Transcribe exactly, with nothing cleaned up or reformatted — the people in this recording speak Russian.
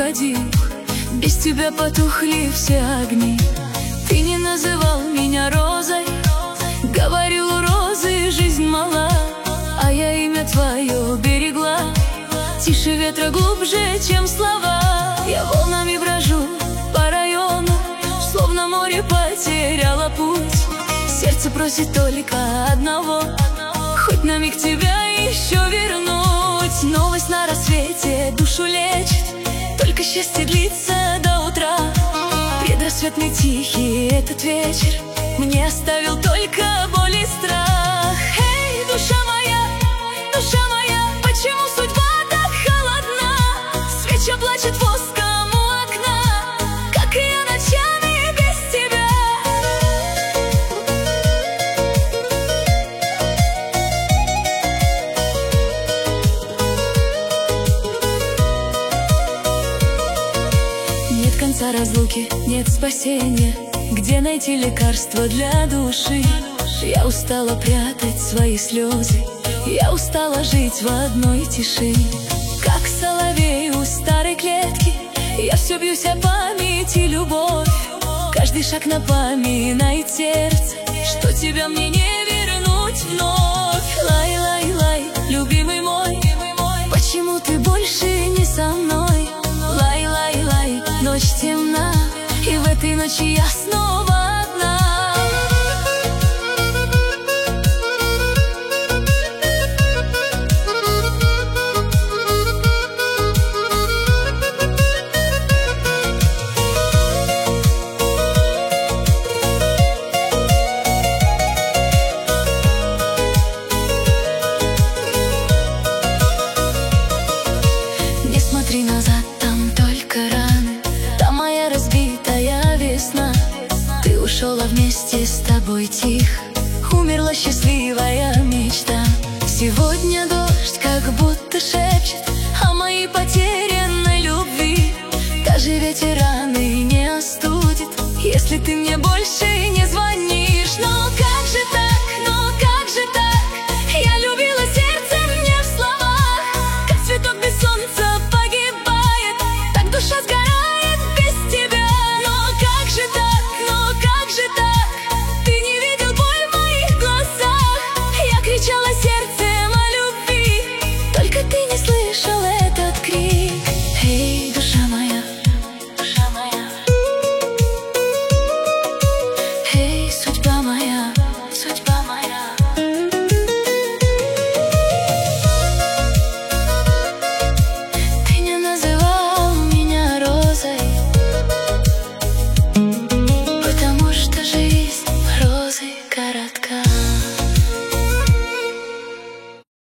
уходи. Без тебя потухли все огни. Ты не называл меня розой, говорил, у розы жизнь мала, а я имя твое берегла. Тише ветра, глубже, чем слова. Я волнами брожу по району, словно море потеряла путь. Сердце просит только одного, хоть на миг тебя еще вернуть. Новость на рассвете душу лечит, только счастье длится до утра. Предрассветный тихий этот вечер мне оставил только боль и страх. Эй, душа моя, душа моя, почему судьба так холодна? Свеча плачет воском у окна, как и я ночами без тебя. Нет конца разлуки, нет спасения. Где найти лекарство для души? Я устала прятать свои слезы, я устала жить в одной тиши. Как соловей у старой клетки, я все бьюсь о память и любовь. Каждый шаг напоминает сердце, что тебя мне не вернуть вновь. Лай, лай, лай, любимый мой, почему ты больше не со мной? Лай, лай, лай, ночь темна, и в этой ночи я снова одна. Не смотри назад, там только раны, там моя разбитая весна. Ты ушел, а вместе с тобой тихо умерла счастливая мечта. Сегодня дождь как будто шепчет о моей потерянной любви. Даже ветер раны не остудит, если ты мне больше